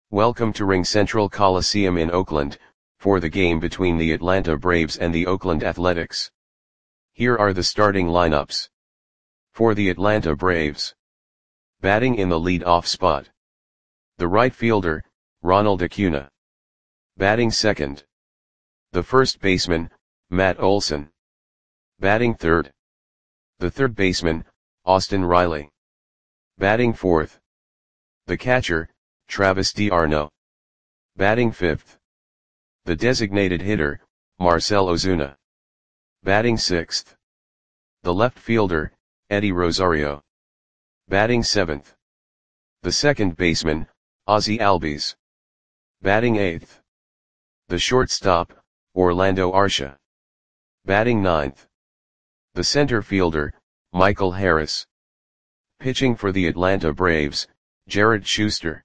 Welcome to RingCentral Coliseum in Oakland, for the game between the Atlanta Braves and the Oakland Athletics. Here are the starting lineups. For the Atlanta Braves. Batting in the lead-off spot. The right fielder, Ronald Acuna. Batting second. The first baseman, Matt Olson. Batting third. The third baseman, Austin Riley. Batting fourth. The catcher, Travis d'Arnaud. Batting fifth. The designated hitter, Marcell Ozuna. Batting sixth. The left fielder, Eddie Rosario. Batting seventh. The second baseman, Ozzie Albies. Batting eighth. The shortstop, Orlando Arcia. Batting ninth. The center fielder, Michael Harris. Pitching for the Atlanta Braves, Jared Schuster.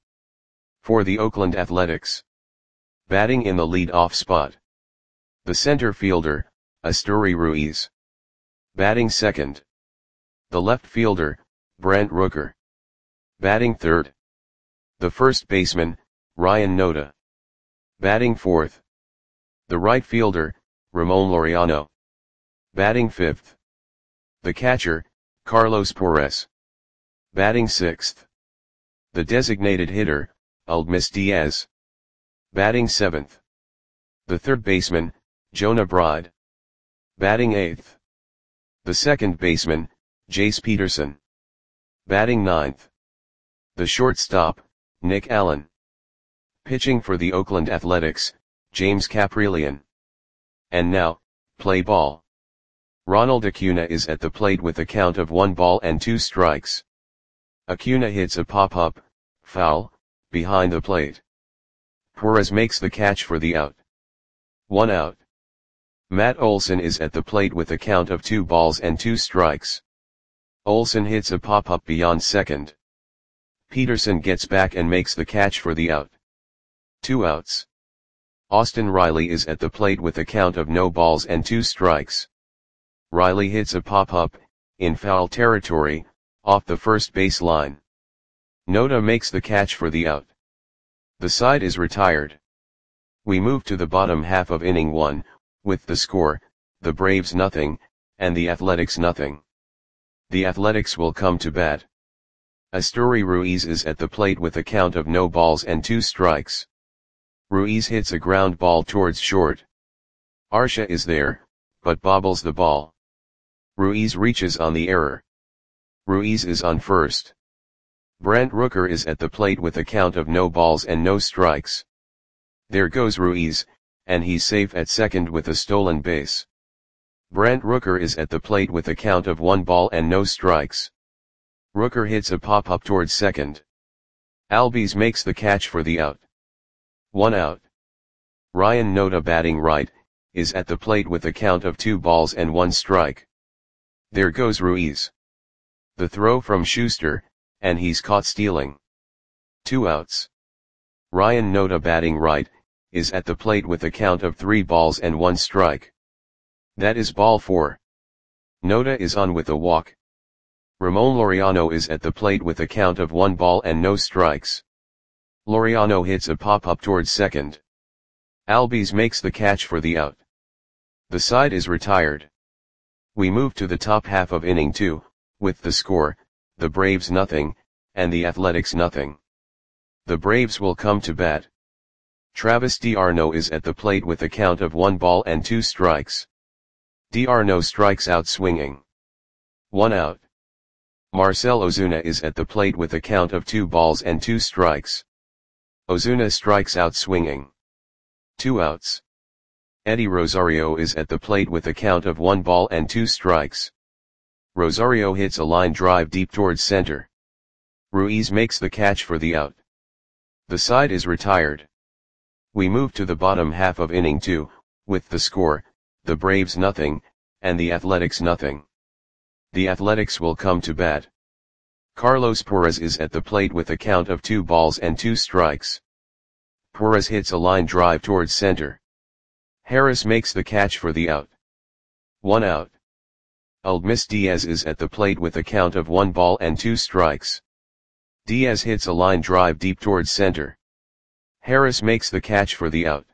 For the Oakland Athletics. Batting in the lead-off spot. The center fielder, Esteury Ruiz. Batting second. The left fielder, Brent Rooker. Batting third. The first baseman, Ryan Noda. Batting fourth. The right fielder, Ramon Laureano. Batting fifth. The catcher, Carlos Perez. Batting sixth. The designated hitter, Aledmys Diaz. Batting seventh. The third baseman, Jonah Bride. Batting eighth. The second baseman, Jace Peterson. Batting ninth. The shortstop, Nick Allen. Pitching for the Oakland Athletics, James Kaprielian. And now, play ball. Ronald Acuna is at the plate with a count of 1 ball and 2 strikes. Acuna hits a pop-up, foul, behind the plate. Perez makes the catch for the out. 1 out. Matt Olson is at the plate with a count of 2 balls and 2 strikes. Olson hits a pop-up beyond second. Peterson gets back and makes the catch for the out. 2 outs. Austin Riley is at the plate with a count of no balls and 2 strikes. Riley hits a pop-up, in foul territory, off the first base line. Noda makes the catch for the out. The side is retired. We move to the bottom half of inning 1, with the score, the Braves nothing, and the Athletics nothing. The Athletics will come to bat. Esteury Ruiz is at the plate with a count of no balls and 2 strikes. Ruiz hits a ground ball towards short. Arcia is there, but bobbles the ball. Ruiz reaches on the error. Ruiz is on first. Brent Rooker is at the plate with a count of no balls and no strikes. There goes Ruiz, and he's safe at second with a stolen base. Brent Rooker is at the plate with a count of 1 ball and no strikes. Rooker hits a pop-up towards second. Albies makes the catch for the out. 1 out. Ryan Noda, batting right, is at the plate with a count of 2 balls and 1 strike. There goes Ruiz. The throw from Schuster, and he's caught stealing. 2 outs. Ryan Noda, batting right, is at the plate with a count of 3 balls and 1 strike. That is ball 4. Noda is on with a walk. Ramon Laureano is at the plate with a count of 1 ball and no strikes. Laureano hits a pop-up towards second. Albies makes the catch for the out. The side is retired. We move to the top half of inning 2, with the score, the Braves nothing, and the Athletics nothing. The Braves will come to bat. Travis d'Arnaud is at the plate with a count of 1 ball and 2 strikes. d'Arnaud strikes out swinging. 1 out. Marcell Ozuna is at the plate with a count of 2 balls and 2 strikes. Ozuna strikes out swinging. 2 outs. Eddie Rosario is at the plate with a count of 1 ball and 2 strikes. Rosario hits a line drive deep towards center. Ruiz makes the catch for the out. The side is retired. We move to the bottom half of inning 2, with the score, the Braves nothing, and the Athletics nothing. The Athletics will come to bat. Carlos Perez is at the plate with a count of 2 balls and 2 strikes. Perez hits a line drive towards center. Harris makes the catch for the out. 1 out. Aledmys Diaz is at the plate with a count of 1 ball and 2 strikes. Diaz hits a line drive deep towards center. Harris makes the catch for the out.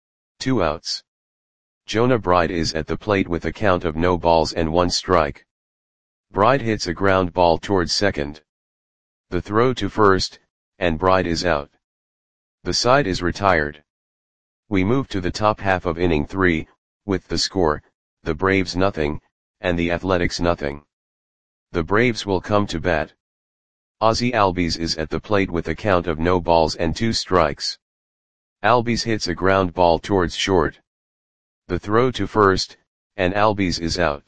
2 outs. Jonah Bride is at the plate with a count of no balls and 1 strike. Bride hits a ground ball towards second. The throw to first, and Bride is out. The side is retired. We move to the top half of inning 3, with the score, the Braves nothing, and the Athletics nothing. The Braves will come to bat. Ozzie Albies is at the plate with a count of no balls and 2 strikes. Albies hits a ground ball towards short. The throw to first, and Albies is out.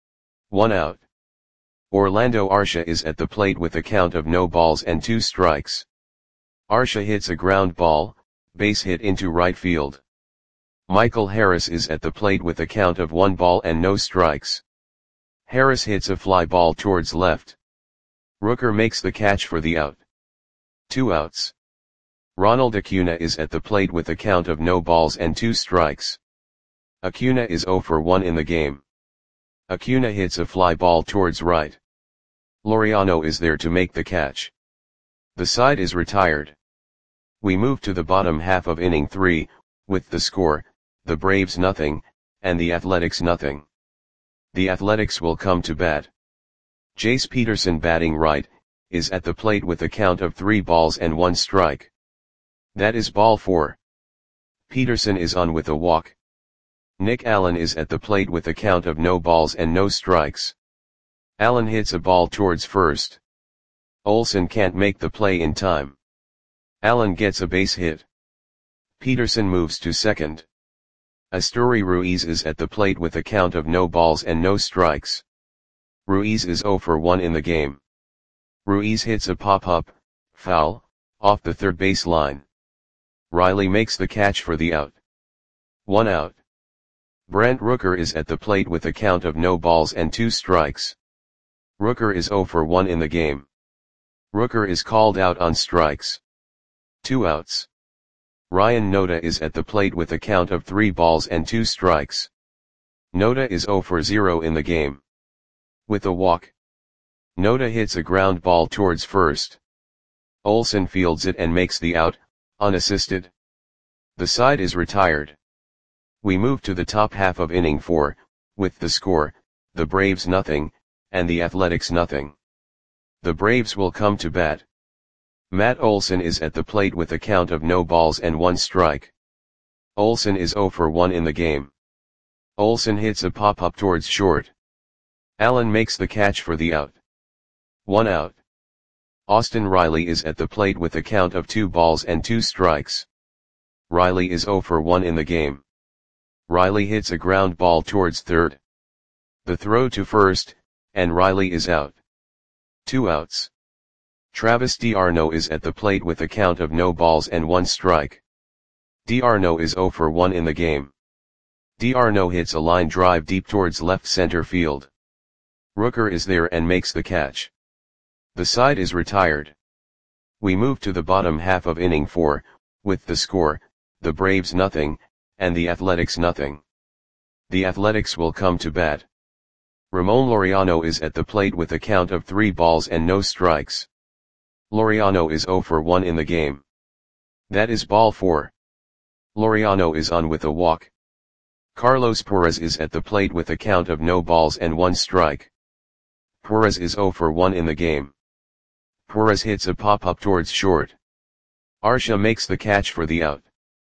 1 out. Orlando Arcia is at the plate with a count of no balls and 2 strikes. Arcia hits a ground ball, base hit into right field. Michael Harris is at the plate with a count of 1 ball and no strikes. Harris hits a fly ball towards left. Rooker makes the catch for the out. 2 outs. Ronald Acuna is at the plate with a count of no balls and 2 strikes. Acuna is 0 for 1 in the game. Acuna hits a fly ball towards right. Laureano is there to make the catch. The side is retired. We move to the bottom half of inning 3, with the score, the Braves nothing, and the Athletics nothing. The Athletics will come to bat. Jace Peterson batting right, is at the plate with a count of 3 balls and 1 strike. That is ball 4. Peterson is on with a walk. Nick Allen is at the plate with a count of no balls and no strikes. Allen hits a ball towards first. Olson can't make the play in time. Allen gets a base hit. Peterson moves to second. Asturi Ruiz is at the plate with a count of no balls and no strikes. Ruiz is 0 for 1 in the game. Ruiz hits a pop-up, foul, off the third base line. Riley makes the catch for the out. 1 out. Brent Rooker is at the plate with a count of no balls and 2 strikes. Rooker is 0 for 1 in the game. Rooker is called out on strikes. 2 outs. Ryan Noda is at the plate with a count of 3 balls and 2 strikes. Noda is 0 for 0 in the game. With a walk. Noda hits a ground ball towards first. Olson fields it and makes the out, unassisted. The side is retired. We move to the top half of inning 4, with the score, the Braves nothing, and the Athletics nothing. The Braves will come to bat. Matt Olson is at the plate with a count of no balls and 1 strike. Olson is 0 for 1 in the game. Olson hits a pop-up towards short. Allen makes the catch for the out. 1 out. Austin Riley is at the plate with a count of 2 balls and 2 strikes. Riley is 0 for 1 in the game. Riley hits a ground ball towards third. The throw to first, and Riley is out. 2 outs. Travis d'Arnaud is at the plate with a count of no balls and 1 strike. d'Arnaud is 0 for 1 in the game. d'Arnaud hits a line drive deep towards left center field. Rooker is there and makes the catch. The side is retired. We move to the bottom half of inning 4, with the score, the Braves nothing, and the Athletics nothing. The Athletics will come to bat. Ramon Laureano is at the plate with a count of 3 balls and no strikes. Laureano is 0 for 1 in the game. That is ball 4. Laureano is on with a walk. Carlos Perez is at the plate with a count of no balls and 1 strike. Perez is 0 for 1 in the game. Perez hits a pop-up towards short. Arcia makes the catch for the out.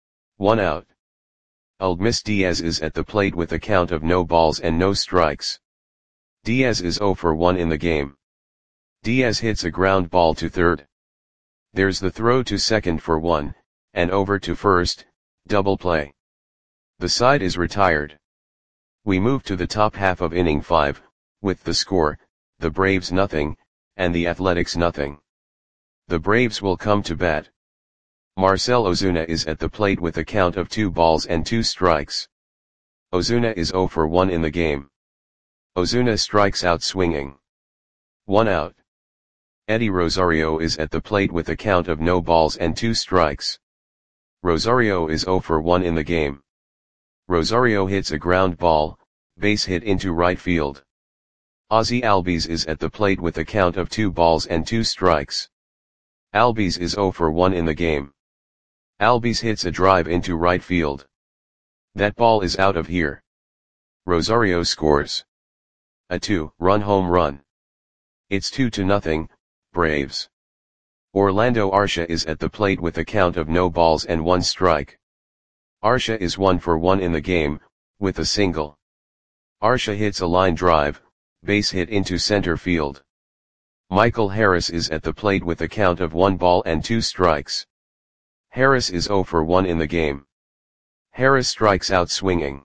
1 out. Aledmys Diaz is at the plate with a count of no balls and no strikes. Diaz is 0 for 1 in the game. Diaz hits a ground ball to third. There's the throw to second for 1, and over to first, double play. The side is retired. We move to the top half of inning 5, with the score, the Braves nothing, and the Athletics nothing. The Braves will come to bat. Marcell Ozuna is at the plate with a count of 2 balls and 2 strikes. Ozuna is 0 for 1 in the game. Ozuna strikes out swinging. 1 out. Eddie Rosario is at the plate with a count of no balls and 2 strikes. Rosario is 0 for 1 in the game. Rosario hits a ground ball, base hit into right field. Ozzie Albies is at the plate with a count of 2 balls and 2 strikes. Albies is 0 for 1 in the game. Albies hits a drive into right field. That ball is out of here. Rosario scores a 2-run home run. It's 2-0, Braves. Orlando Arcia is at the plate with a count of no balls and 1 strike. Arcia is 1 for 1 in the game, with a single. Arcia hits a line drive, base hit into center field. Michael Harris is at the plate with a count of 1 ball and 2 strikes. Harris is 0 for 1 in the game. Harris strikes out swinging.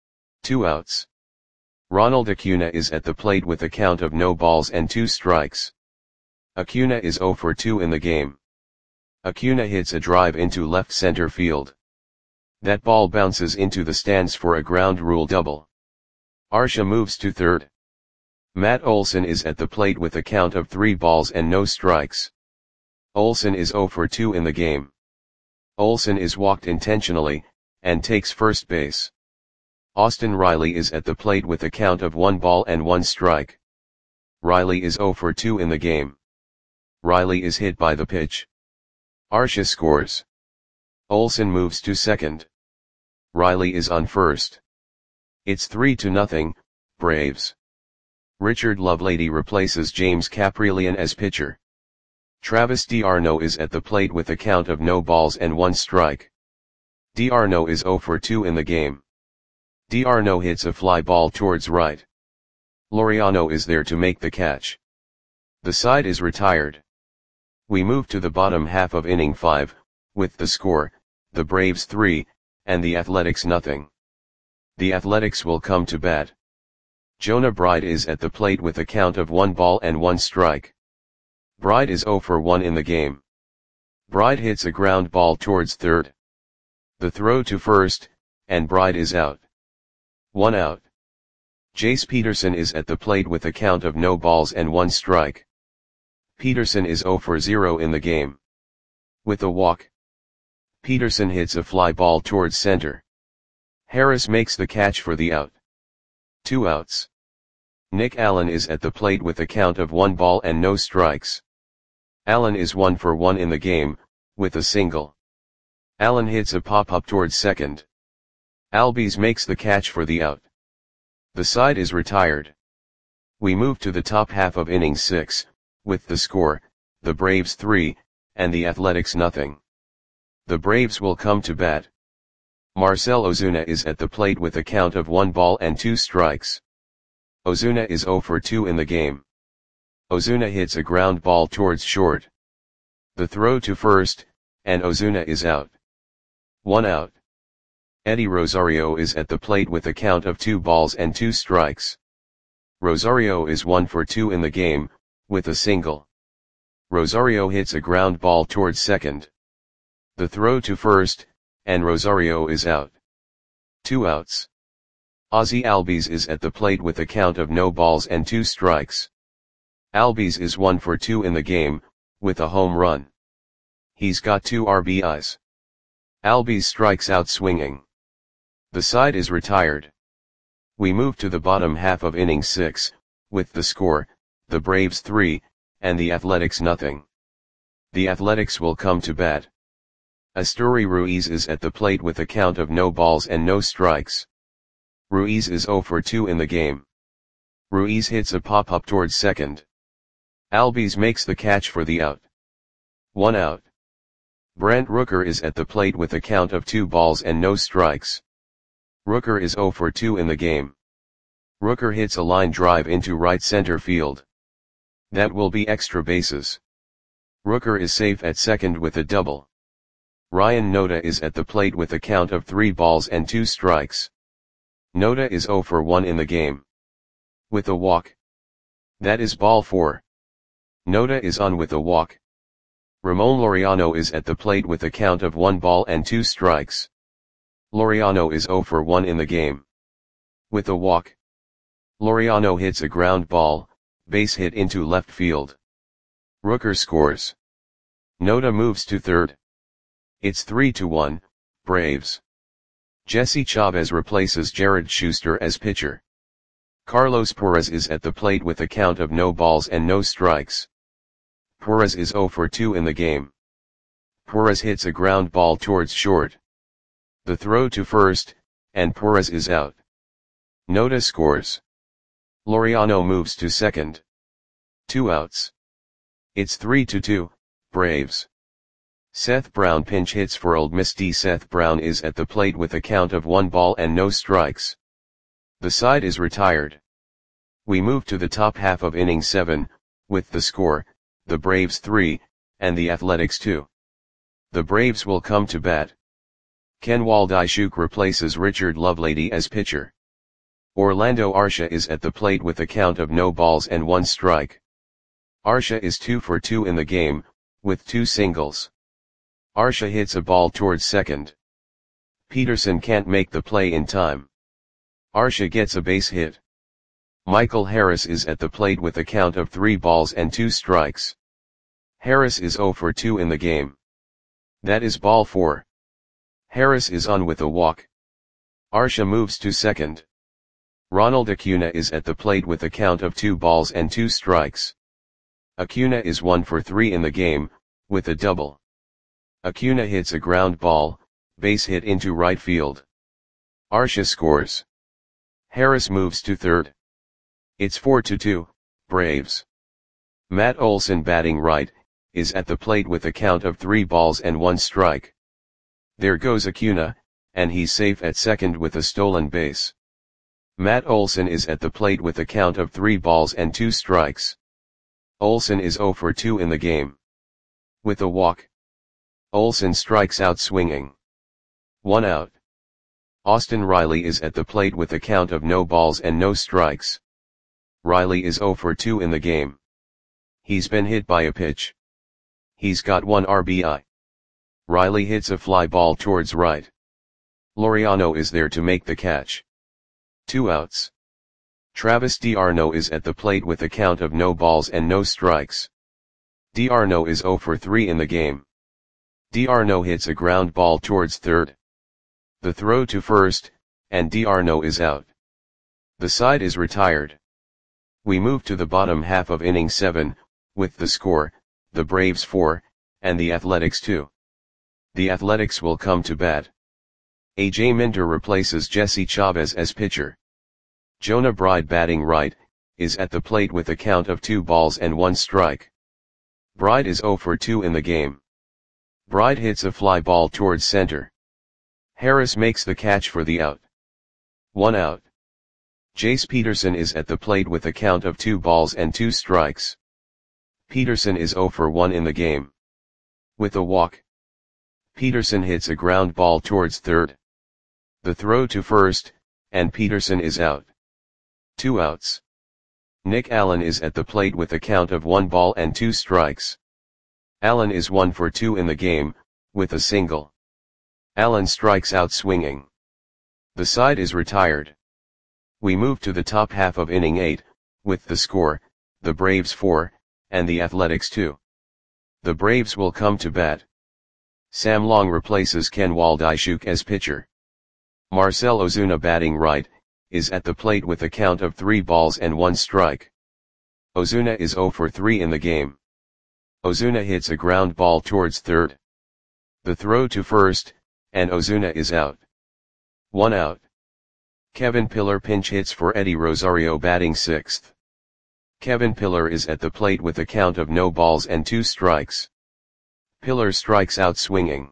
2 outs. Ronald Acuna is at the plate with a count of no balls and 2 strikes. Acuna is 0 for 2 in the game. Acuna hits a drive into left center field. That ball bounces into the stands for a ground rule double. Arcia moves to third. Matt Olson is at the plate with a count of 3 balls and no strikes. Olson is 0 for 2 in the game. Olson is walked intentionally, and takes first base. Austin Riley is at the plate with a count of 1 ball and 1 strike. Riley is 0 for 2 in the game. Riley is hit by the pitch. Arcia scores. Olson moves to second. Riley is on first. It's 3-0, Braves. Richard Lovelady replaces James Kaprielian as pitcher. Travis d'Arnaud is at the plate with a count of no balls and 1 strike. d'Arnaud is 0 for 2 in the game. d'Arnaud hits a fly ball towards right. Laureano is there to make the catch. The side is retired. We move to the bottom half of inning 5, with the score, the Braves 3, and the Athletics 0. The Athletics will come to bat. Jonah Bride is at the plate with a count of 1 ball and 1 strike. Bride is 0 for 1 in the game. Bride hits a ground ball towards third. The throw to first, and Bride is out. 1 out. Jace Peterson is at the plate with a count of no balls and 1 strike. Peterson is 0 for 0 in the game. With a walk, Peterson hits a fly ball towards center. Harris makes the catch for the out. 2 outs. Nick Allen is at the plate with a count of 1 ball and no strikes. Allen is 1 for 1 in the game, with a single. Allen hits a pop-up towards second. Albies makes the catch for the out. The side is retired. We move to the top half of inning 6, with the score, the Braves 3, and the Athletics 0. The Braves will come to bat. Marcell Ozuna is at the plate with a count of 1 ball and 2 strikes. Ozuna is 0 for 2 in the game. Ozuna hits a ground ball towards short. The throw to first, and Ozuna is out. 1 out. Eddie Rosario is at the plate with a count of 2 balls and 2 strikes. Rosario is 1 for 2 in the game, with a single. Rosario hits a ground ball towards second. The throw to first, and Rosario is out. 2 outs. Ozzie Albies is at the plate with a count of no balls and 2 strikes. Albies is 1 for 2 in the game, with a home run. He's got 2 RBIs. Albies strikes out swinging. The side is retired. We move to the bottom half of inning 6, with the score, the Braves 3, and the Athletics 0. The Athletics will come to bat. Asturi Ruiz is at the plate with a count of no balls and no strikes. Ruiz is 0 for 2 in the game. Ruiz hits a pop-up towards second. Albies makes the catch for the out. 1 out. Brent Rooker is at the plate with a count of 2 balls and no strikes. Rooker is 0 for 2 in the game. Rooker hits a line drive into right center field. That will be extra bases. Rooker is safe at second with a double. Ryan Noda is at the plate with a count of 3 balls and 2 strikes. Noda is 0 for 1 in the game. With a walk. That is ball 4. Noda is on with a walk. Ramon Laureano is at the plate with a count of 1 ball and 2 strikes. Laureano is 0 for 1 in the game. With a walk. Laureano hits a ground ball, base hit into left field. Rooker scores. Noda moves to third. It's 3-1, Braves. Jesse Chavez replaces Jared Schuster as pitcher. Carlos Perez is at the plate with a count of no balls and no strikes. Perez is 0 for 2 in the game. Perez hits a ground ball towards short. The throw to first, and Perez is out. Nota scores. Laureano moves to second. 2 outs. It's 3-2, Braves. Seth Brown pinch hits for Ole Miss. Seth Brown is at the plate with a count of 1 ball and no strikes. The side is retired. We move to the top half of inning 7, with the score, the Braves 3, and the Athletics 2. The Braves will come to bat. Ken Waldichuk replaces Richard Lovelady as pitcher. Orlando Arcia is at the plate with a count of no balls and 1 strike. Arcia is 2 for 2 in the game, with 2 singles. Arcia hits a ball towards second. Peterson can't make the play in time. Arcia gets a base hit. Michael Harris is at the plate with a count of 3 balls and 2 strikes. Harris is 0 for 2 in the game. That is ball 4. Harris is on with a walk. Arcia moves to second. Ronald Acuna is at the plate with a count of 2 balls and 2 strikes. Acuna is 1 for 3 in the game, with a double. Acuna hits a ground ball, base hit into right field. Arcia scores. Harris moves to third. It's 4-2, Braves. Matt Olson batting right, is at the plate with a count of 3 balls and 1 strike. There goes Acuna, and he's safe at second with a stolen base. Matt Olson is at the plate with a count of 3 balls and 2 strikes. Olson is 0 for 2 in the game. With a walk. Olson strikes out swinging. 1 out. Austin Riley is at the plate with a count of no balls and no strikes. Riley is 0 for 2 in the game. He's been hit by a pitch. He's got 1 RBI. Riley hits a fly ball towards right. Laureano is there to make the catch. 2 outs. Travis d'Arnaud is at the plate with a count of no balls and no strikes. d'Arnaud is 0 for 3 in the game. d'Arnaud hits a ground ball towards third. The throw to first, and d'Arnaud is out. The side is retired. We move to the bottom half of inning 7, with the score, the Braves 4, and the Athletics 2. The Athletics will come to bat. A.J. Minter replaces Jesse Chavez as pitcher. Jonah Bride batting right, is at the plate with a count of 2 balls and 1 strike. Bride is 0 for 2 in the game. Bride hits a fly ball towards center. Harris makes the catch for the out. 1 out. Jace Peterson is at the plate with a count of 2 balls and 2 strikes. Peterson is 0 for 1 in the game. With a walk. Peterson hits a ground ball towards third. The throw to first, and Peterson is out. 2 outs. Nick Allen is at the plate with a count of 1 ball and 2 strikes. Allen is 1 for 2 in the game, with a single. Allen strikes out swinging. The side is retired. We move to the top half of inning 8, with the score, the Braves 4, and the Athletics 2. The Braves will come to bat. Sam Long replaces Ken Waldichuk as pitcher. Marcell Ozuna batting right, is at the plate with a count of 3 balls and 1 strike. Ozuna is 0 for 3 in the game. Ozuna hits a ground ball towards third. The throw to first, and Ozuna is out. 1 out. Kevin Pillar pinch hits for Eddie Rosario batting sixth. Kevin Pillar is at the plate with a count of no balls and 2 strikes. Pillar strikes out swinging.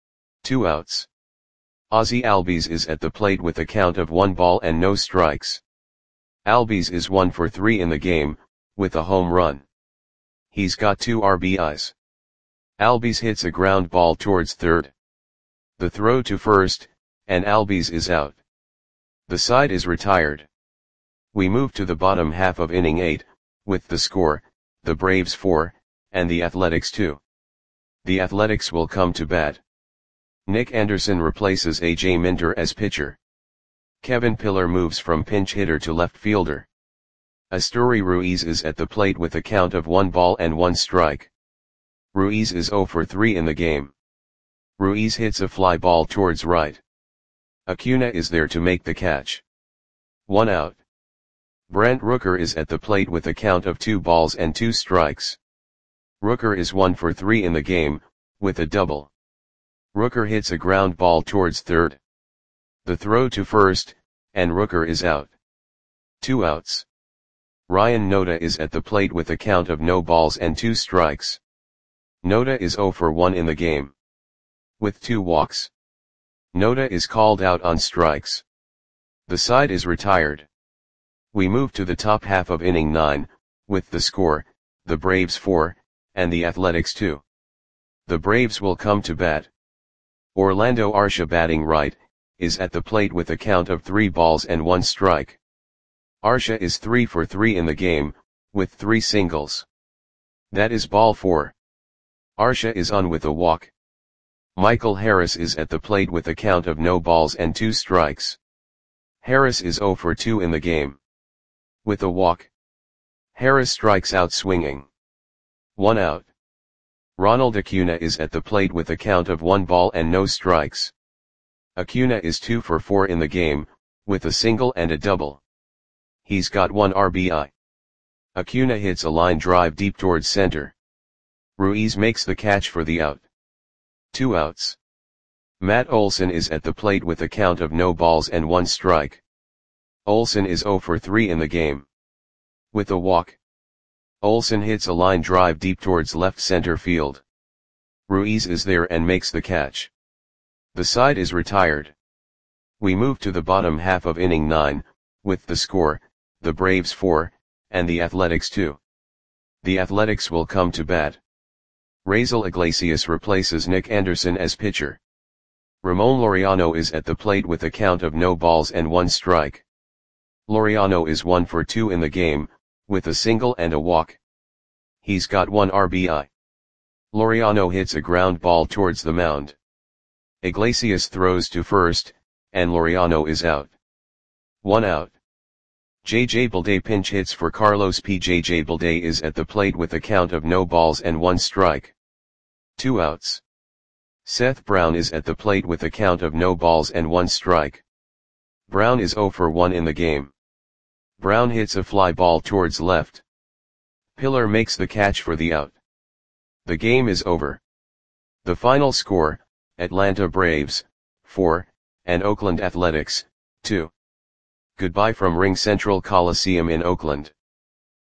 2 outs. Ozzie Albies is at the plate with a count of 1 ball and no strikes. Albies is 1 for 3 in the game, with a home run. He's got 2 RBIs. Albies hits a ground ball towards third. The throw to first, and Albies is out. The side is retired. We move to the bottom half of inning 8, with the score, the Braves 4, and the Athletics 2. The Athletics will come to bat. Nick Anderson replaces A.J. Minter as pitcher. Kevin Pillar moves from pinch hitter to left fielder. Asturi Ruiz is at the plate with a count of 1 ball and 1 strike. Ruiz is 0 for 3 in the game. Ruiz hits a fly ball towards right. Acuna is there to make the catch. 1 out. Brent Rooker is at the plate with a count of 2 balls and 2 strikes. Rooker is 1 for 3 in the game, with a double. Rooker hits a ground ball towards third. The throw to first, and Rooker is out. 2 outs. Ryan Noda is at the plate with a count of no balls and 2 strikes. Noda is 0 for 1 in the game, with 2 walks. Noda is called out on strikes. The side is retired. We move to the top half of inning 9, with the score, the Braves 4, and the Athletics 2. The Braves will come to bat. Orlando Arcia, batting right, is at the plate with a count of 3 balls and 1 strike. Arcia is 3 for 3 in the game, with 3 singles. That is ball 4. Arcia is on with a walk. Michael Harris is at the plate with a count of no balls and 2 strikes. Harris is 0 for 2 in the game, with a walk. Harris strikes out swinging. 1 out. Ronald Acuna is at the plate with a count of 1 ball and no strikes. Acuna is 2 for 4 in the game, with a single and a double. He's got 1 RBI. Acuna hits a line drive deep towards center. Ruiz makes the catch for the out. 2 outs. Matt Olson is at the plate with a count of no balls and 1 strike. Olson is 0 for 3 in the game, with a walk. Olson hits a line drive deep towards left center field. Ruiz is there and makes the catch. The side is retired. We move to the bottom half of inning 9, with the score, the Braves 4, and the Athletics 2. The Athletics will come to bat. Raisel Iglesias replaces Nick Anderson as pitcher. Ramon Laureano is at the plate with a count of no balls and 1 strike. Laureano is 1 for 2 in the game, with a single and a walk. He's got 1 RBI. Laureano hits a ground ball towards the mound. Iglesias throws to first, and Laureano is out. 1 out. J.J. Bleday pinch hits for Carlos P. J.J. Bleday is at the plate with a count of no balls and 1 strike. 2 outs. Seth Brown is at the plate with a count of no balls and 1 strike. Brown is 0 for 1 in the game. Brown hits a fly ball towards left. Pillar makes the catch for the out. The game is over. The final score, Atlanta Braves, 4, and Oakland Athletics, 2. Goodbye from Ring Central Coliseum in Oakland.